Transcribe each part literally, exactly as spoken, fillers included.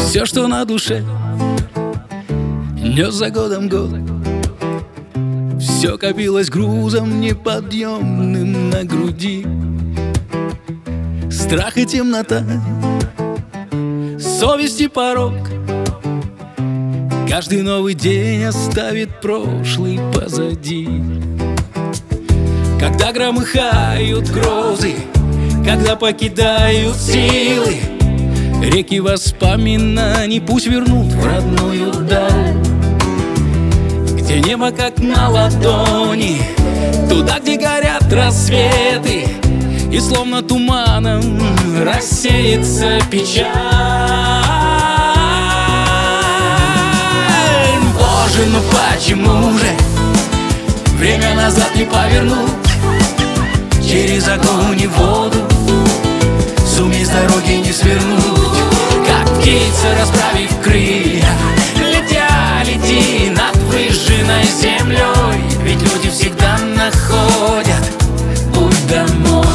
Все, что на душе, нес за годом год. Все копилось грузом неподъемным на груди. Страх и темнота, совесть и порок. Каждый новый день оставит прошлый позади. Когда громыхают грозы, когда покидают силы, реки воспоминаний пусть вернут в родную даль, где небо как на ладони, туда, где горят рассветы, и словно туманом рассеется печаль. Боже, ну почему же время назад не повернуть? Через огонь и воду сумей с дороги не свернуть. Как птица, расправив крылья, летя, лети над выжженной землей. Ведь люди всегда находят путь домой.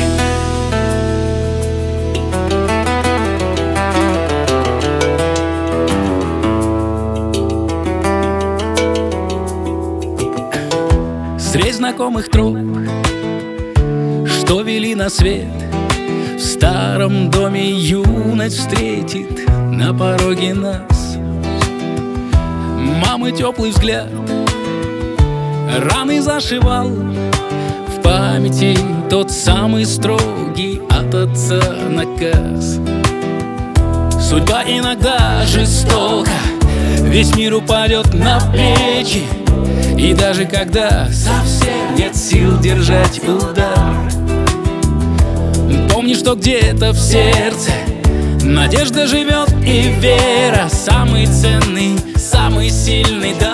Средь знакомых троп, что вели на свет, в старом доме юность встретит на пороге нас. Мамы теплый взгляд, раны зашивал, в памяти тот самый строгий от отца наказ. Судьба иногда жестока, весь мир упадет на плечи, и даже когда совсем нет сил держать удар, помни, что где-то в сердце надежда живет и вера, самый ценный, самый сильный дар.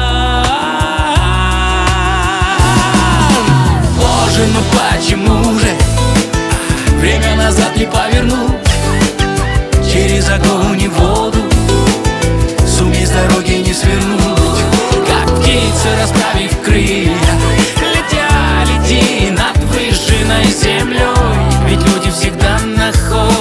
Боже, ну почему же время назад не повернуть? Через огонь и воду сумей с дороги не свернуть. Как птица, расправив крылья, летя, лети над выжженной землей. Ведь люди всегда находят